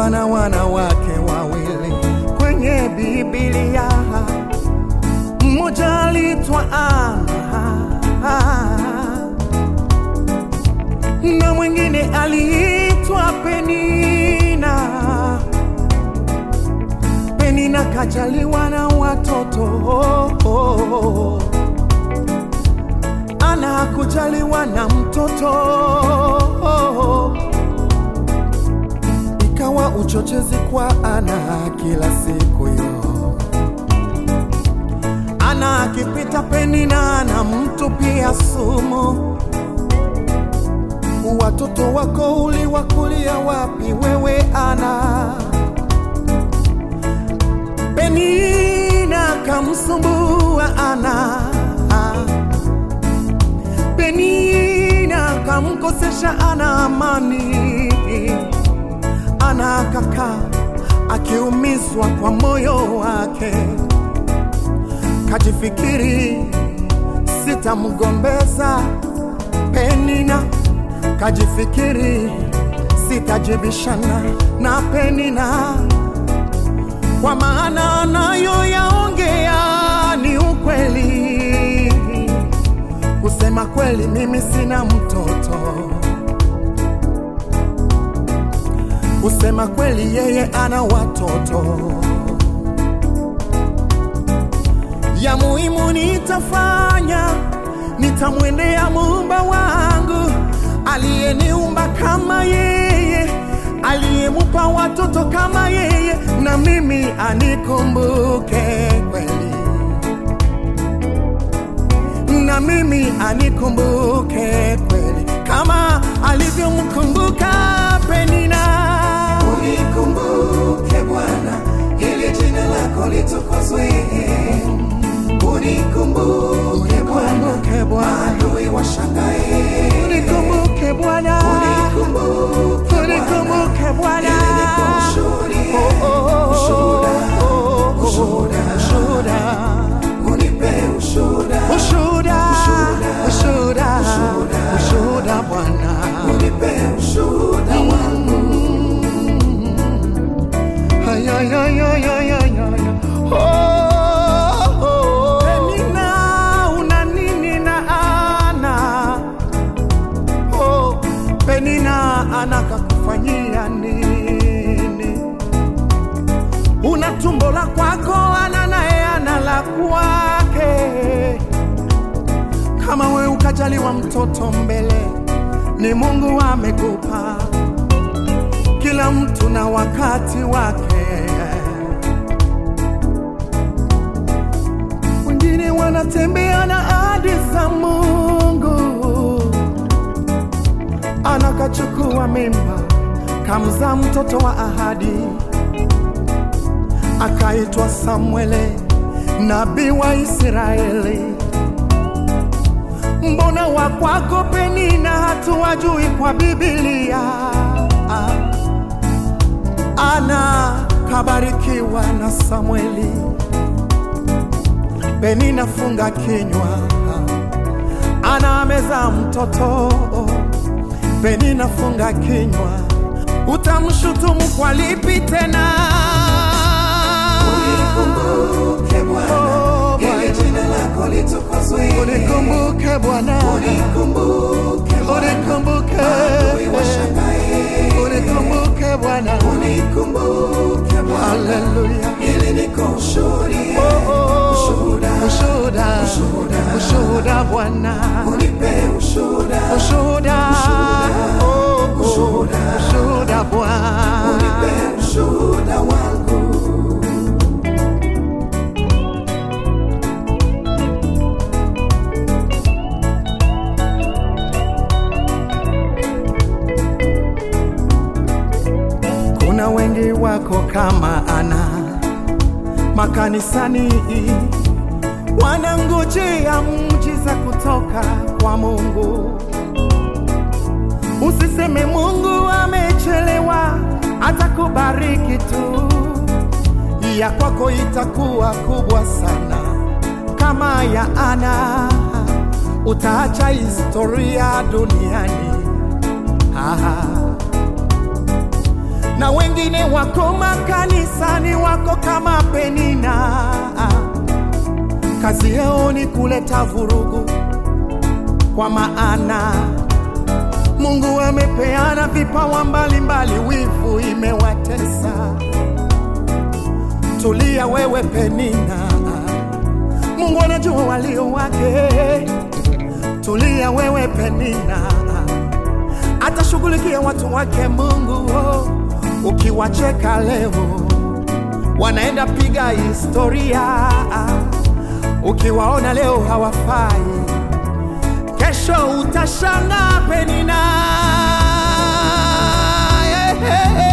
kulikuwa na wanawake wawili kwenye Biblia. Mmoja aliitwa Ana na mwingine aliitwa Penina. Penina kajaliwa na watoto, Ana kujaliwa na mtoto. Ikawa uchochezi kwa Ana kila siku yo. Ana akipita Penina na mtu pia sumu. Watoto wako uliwakulia wapi wewe Ana? Penina kamsumbua Ana. Penina kamkosesha Ana amani. Ana akakaa akiumizwa kwa moyo wake. Kajifikiri sitamgombeza Penina. Kajifikiri sitajibishana na Penina, kwa maana anayoyaongea ni ukweli. Kusema kweli mimi sina mtoto. Kusema kweli yeye ana watoto. Ya muhimu nitafanya, nitamwendea Muumba wangu aliyeniumba kama yeye, aliyemupa watoto kama yeye, na mimi anikumbuke kweli, na mimi anikumbuke kweli kama alivyomkumbuka Penina. Unikumbuke Bwana, ili jina lako litukuzwe. Unikumbuke Bwana, maadui washangae. Unikumbuke Bwana, unikumbuke Bwana, ushuhuda, unipe ushuhuda, ushuhuda Bwana, unipe ushuhuda wangu. Penina, una nini na Ana? Penina anakakufanyia nini? Una tumbo la kwako, Ana naye ana la kwake. Kama we ukajaliwa mtoto mbele, ni Mungu amekupa. Kila mtu na wakati wake. Wengine wanatembea na ahadi za Mungu. Ana kachukua mimba, kamzaa mtoto wa ahadi, akaitwa Samuele, nabii wa Israeli. Mbona wa kwako Penina hatuwajui kwa Biblia? Ana kabarikiwa na Samueli. Penina funga kinywa, Ana amezaa mtoto. Penina funga kinywa, utamshutumu kwa lipi tena? Unikumbuke Bwana, ili jina lako litukuzwe. Unikumbuke Bwana, unikumbuke maadui washangae. Unikumbuke Bwana, unikumbuke Bwana, haleluya, ili nikushuhudie. Ushuhuda Bwana, unipe ushuhuda, ushuhuda Bwana, unipe ushuhuda wangu. Kuna wengi wako kama Ana makanisani, wanangojea muujiza kutoka kwa Mungu. Usiseme Mungu amechelewa, atakubariki tu. Ya kwako itakuwa kubwa sana kama ya Ana. Utaacha historia duniani. na wengine wako makanisani wako kama Penina. Kazi yao ni kuleta vurugu, kwa maana Mungu amepeana vipawa mbalimbali, wivu imewatesa. Tulia wewe Penina, Mungu anajua walio wake. Tulia wewe Penina, atashughulikia watu wake Mungu. Ukiwacheka leo wanaenda piga historia, ukiwaona leo hawafai, kesho utashangaa Penina.